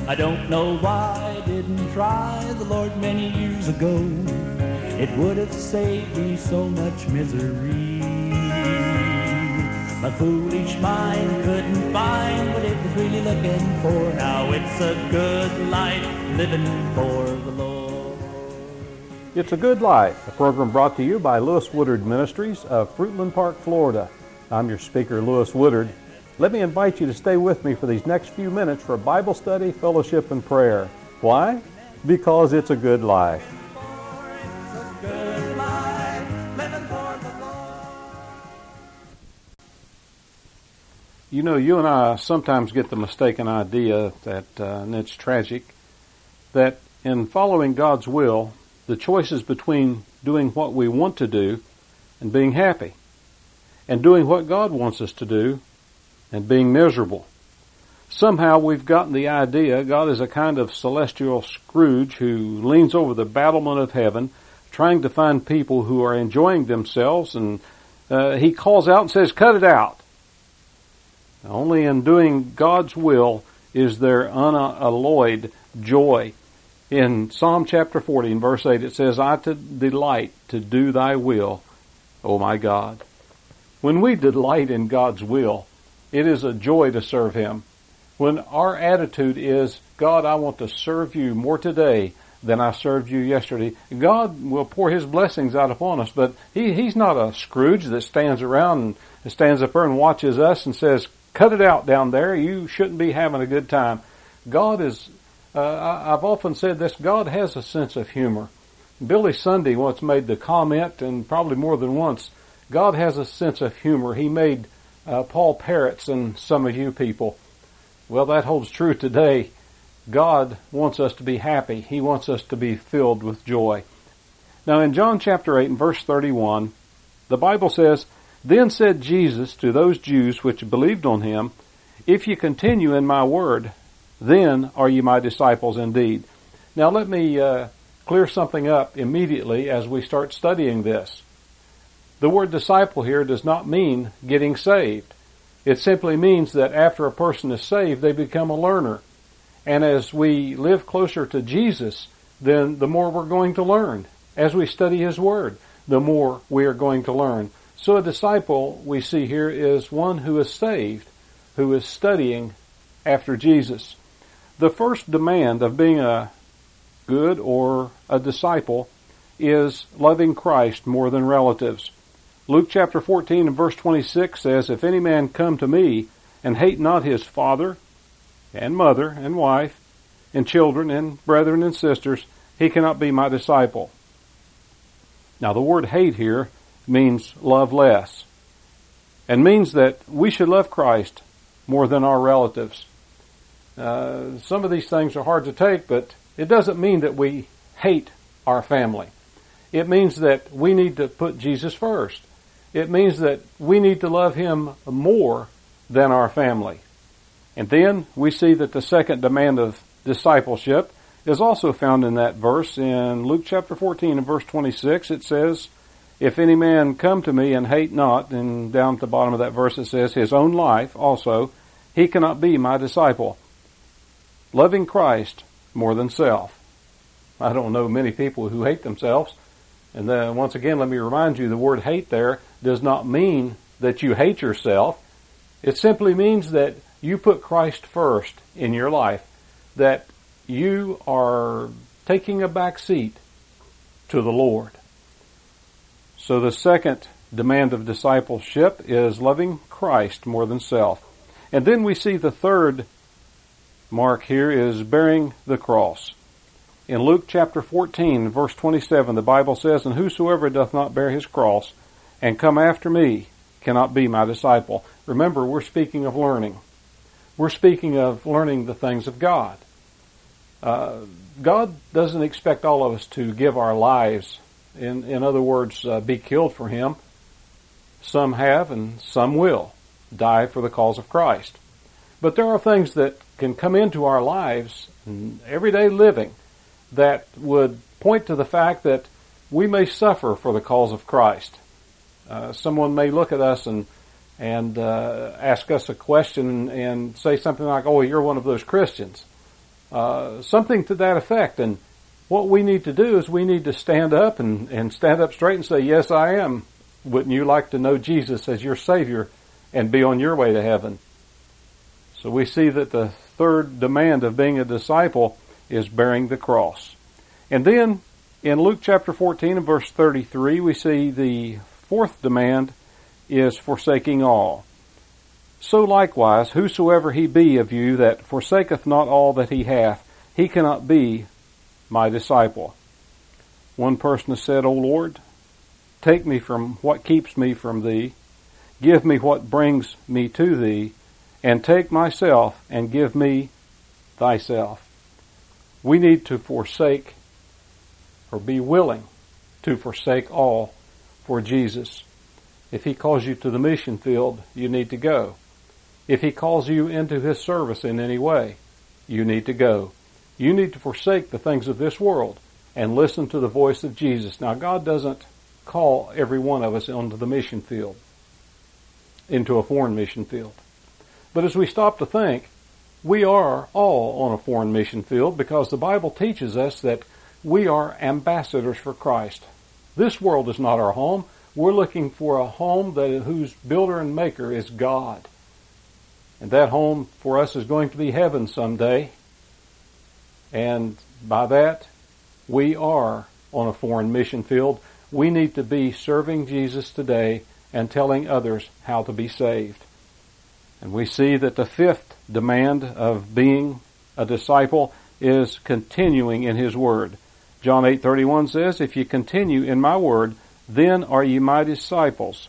I don't know why I didn't try the Lord many years ago. It would have saved me so much misery. My foolish mind couldn't find what it was really looking for. Now it's a good life living for the Lord. It's a Good Life, a program brought to you by Lewis Woodard Ministries of Fruitland Park, Florida. I'm your speaker, Lewis Woodard. Let me invite you to stay with me for these next few minutes for Bible study, fellowship, and prayer. Why? Because it's a good life. You know, you and I sometimes get the mistaken idea that, and it's tragic, that in following God's will, the choice is between doing what we want to do and being happy, and doing what God wants us to do and being miserable. Somehow we've gotten the idea God is a kind of celestial Scrooge who leans over the battlement of heaven trying to find people who are enjoying themselves, and he calls out and says, "Cut it out." Only in doing God's will is there unalloyed joy. In Psalm chapter 40, in verse 8, it says, "I delight to do thy will, O my God." When we delight in God's will, it is a joy to serve Him. When our attitude is, "God, I want to serve you more today than I served you yesterday," God will pour His blessings out upon us. But He's not a Scrooge that stands around and stands up there and watches us and says, "Cut it out down there. You shouldn't be having a good time." God is, I've often said this, God has a sense of humor. Billy Sunday once made the comment, and probably more than once, God has a sense of humor. He made Paul Parrots and some of you people. Well, that holds true today. God wants us to be happy. He wants us to be filled with joy. Now in John chapter 8 and verse 31, the Bible says, "Then said Jesus to those Jews which believed on him, If you continue in my word, then are ye my disciples indeed." Now let me clear something up immediately as we start studying this. The word disciple here does not mean getting saved. It simply means that after a person is saved, they become a learner. And as we live closer to Jesus, then the more we're going to learn. As we study His Word, the more we are going to learn. So a disciple, we see here, is one who is saved, who is studying after Jesus. The first demand of being a good or a disciple is loving Christ more than relatives. Luke chapter 14 and verse 26 says, "If any man come to me and hate not his father and mother and wife and children and brethren and sisters, he cannot be my disciple." Now the word hate here means love less, and means that we should love Christ more than our relatives. Some of these things are hard to take, but it doesn't mean that we hate our family. It means that we need to put Jesus first. It means that we need to love Him more than our family. And then we see that the second demand of discipleship is also found in that verse. In Luke chapter 14 and verse 26, it says, "If any man come to me and hate not," and down at the bottom of that verse it says, "his own life also, he cannot be my disciple." Loving Christ more than self. I don't know many people who hate themselves. And then once again, let me remind you, the word hate there does not mean that you hate yourself. It simply means that you put Christ first in your life, that you are taking a back seat to the Lord. So the second demand of discipleship is loving Christ more than self. And then we see the third mark here is bearing the cross. In Luke chapter 14, verse 27, the Bible says, "And whosoever doth not bear his cross and come after me cannot be my disciple." Remember, we're speaking of learning. We're speaking of learning the things of God. God doesn't expect all of us to give our lives, in other words, be killed for Him. Some have and some will die for the cause of Christ. But there are things that can come into our lives in everyday living that would point to the fact that we may suffer for the cause of Christ. Someone may look at us and ask us a question and say something like, "Oh, you're one of those Christians." something to that effect. And what we need to do is we need to stand up and stand up straight and say, yes, I am. Wouldn't you like to know Jesus as your Savior and be on your way to heaven? So we see that the third demand of being a disciple is bearing the cross. And then in Luke chapter 14 and verse 33, we see the fourth demand is forsaking all. So likewise, whosoever he be of you that forsaketh not all that he hath, he cannot be my disciple. One person has said, O Lord, take me from what keeps me from thee, give me what brings me to thee, and take myself and give me thyself. We need to forsake or be willing to forsake all for Jesus. If he calls you to the mission field, you need to go. If he calls you into his service in any way, you need to go. You need to forsake the things of this world and listen to the voice of Jesus. Now, God doesn't call every one of us onto the mission field, into a foreign mission field. But as we stop to think, we are all on a foreign mission field because the Bible teaches us that we are ambassadors for Christ. This world is not our home. We're looking for a home whose builder and maker is God. And that home for us is going to be heaven someday. And by that, we are on a foreign mission field. We need to be serving Jesus today and telling others how to be saved. And we see that the fifth demand of being a disciple is continuing in his word. John 8:31 says, if you continue in my word, then are ye my disciples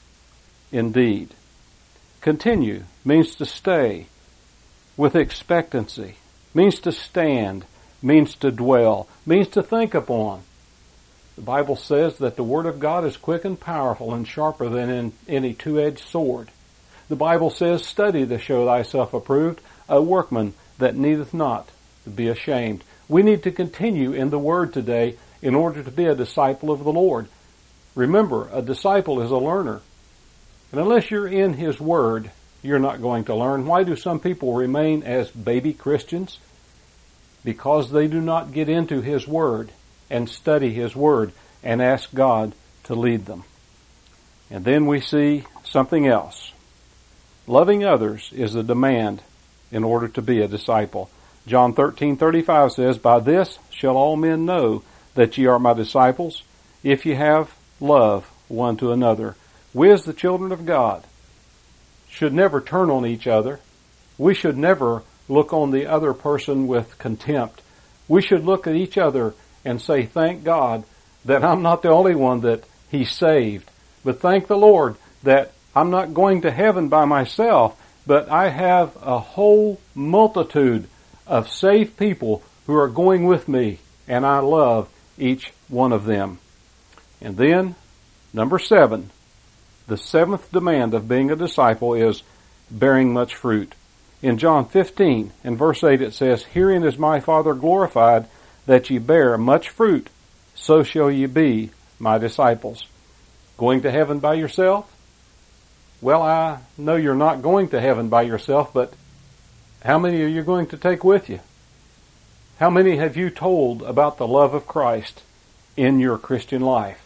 indeed. Continue means to stay with expectancy, means to stand, means to dwell, means to think upon. The Bible says that the Word of God is quick and powerful and sharper than any two-edged sword. The Bible says, study to show thyself approved, a workman that needeth not to be ashamed. We need to continue in the Word today in order to be a disciple of the Lord. Remember, a disciple is a learner. And unless you're in His Word, you're not going to learn. Why do some people remain as baby Christians? Because they do not get into His Word and study His Word and ask God to lead them. And then we see something else. Loving others is a demand in order to be a disciple. John 13:35 says, by this shall all men know that ye are my disciples, if ye have love one to another. We as the children of God should never turn on each other. We should never look on the other person with contempt. We should look at each other and say, thank God that I'm not the only one that He saved. But thank the Lord that I'm not going to heaven by myself, but I have a whole multitude of saved people who are going with me, and I love each one of them. And then, number 7, the seventh demand of being a disciple is bearing much fruit. In John 15, in verse 8, it says, herein is my Father glorified, that ye bear much fruit, so shall ye be my disciples. Going to heaven by yourself? Well, I know you're not going to heaven by yourself, but how many are you going to take with you? How many have you told about the love of Christ in your Christian life?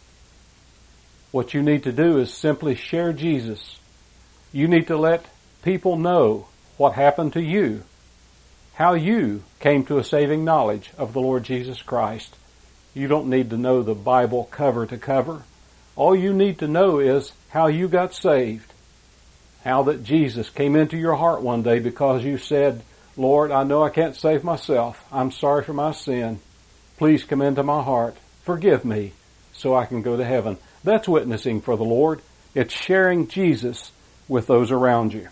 What you need to do is simply share Jesus. You need to let people know what happened to you, how you came to a saving knowledge of the Lord Jesus Christ. You don't need to know the Bible cover to cover. All you need to know is how you got saved. How that Jesus came into your heart one day because you said, Lord, I know I can't save myself. I'm sorry for my sin. Please come into my heart. Forgive me so I can go to heaven. That's witnessing for the Lord. It's sharing Jesus with those around you.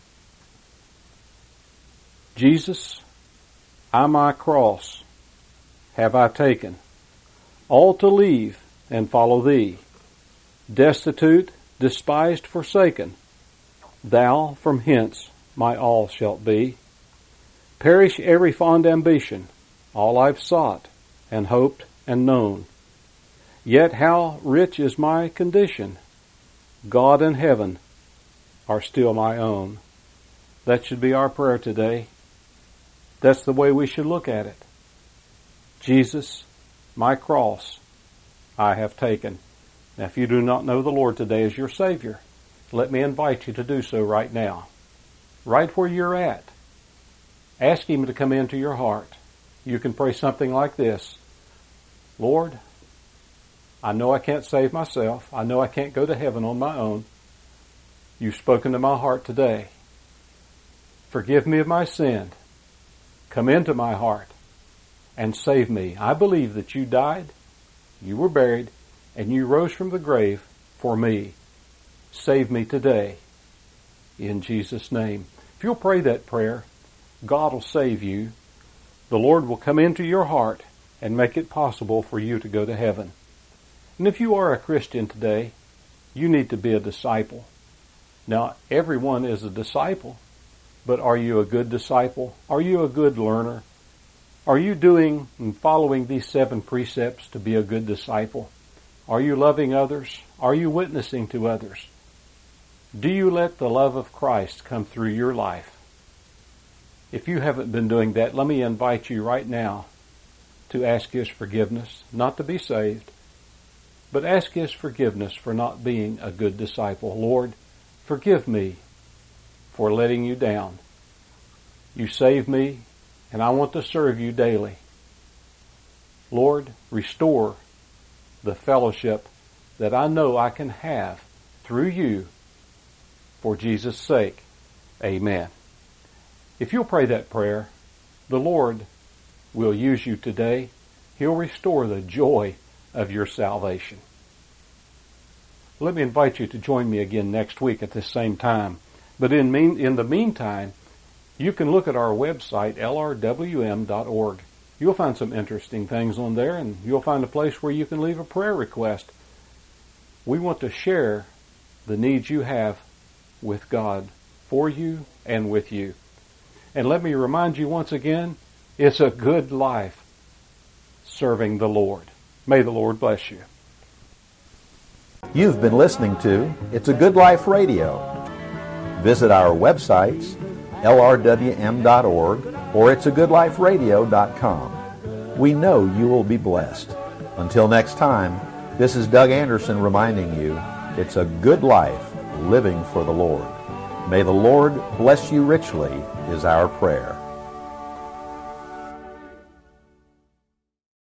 Jesus, I my cross have I taken, all to leave and follow thee. Destitute, despised, forsaken, thou from hence my all shalt be. Perish every fond ambition, all I've sought and hoped and known. Yet how rich is my condition, God and heaven are still my own. That should be our prayer today. That's the way we should look at it. Jesus, my cross, I have taken. Now, if you do not know the Lord today as your Savior, let me invite you to do so right now. Right where you're at. Ask Him to come into your heart. You can pray something like this. Lord, I know I can't save myself. I know I can't go to heaven on my own. You've spoken to my heart today. Forgive me of my sin. Come into my heart and save me. I believe that you died, you were buried, and you rose from the grave for me. Save me today. In Jesus' name. If you'll pray that prayer, God will save you. The Lord will come into your heart and make it possible for you to go to heaven. And if you are a Christian today, you need to be a disciple. Now, everyone is a disciple, but are you a good disciple? Are you a good learner? Are you doing and following these 7 precepts to be a good disciple? Are you loving others? Are you witnessing to others? Do you let the love of Christ come through your life? If you haven't been doing that, let me invite you right now to ask His forgiveness, not to be saved, but ask His forgiveness for not being a good disciple. Lord, forgive me for letting you down. You saved me, and I want to serve you daily. Lord, restore the fellowship that I know I can have through you for Jesus' sake. Amen. If you'll pray that prayer, the Lord will use you today. He'll restore the joy of your salvation. Let me invite you to join me again next week at this same time. But in the meantime, you can look at our website, lrwm.org. You'll find some interesting things on there, and you'll find a place where you can leave a prayer request. We want to share the needs you have with God, for you and with you. And let me remind you once again, it's a good life serving the Lord. May the Lord bless you. You've been listening to It's a Good Life Radio. Visit our websites, lrwm.org or itsagoodliferadio.com. We know you will be blessed. Until next time, this is Doug Anderson reminding you, it's a good life living for the Lord. May the Lord bless you richly is our prayer.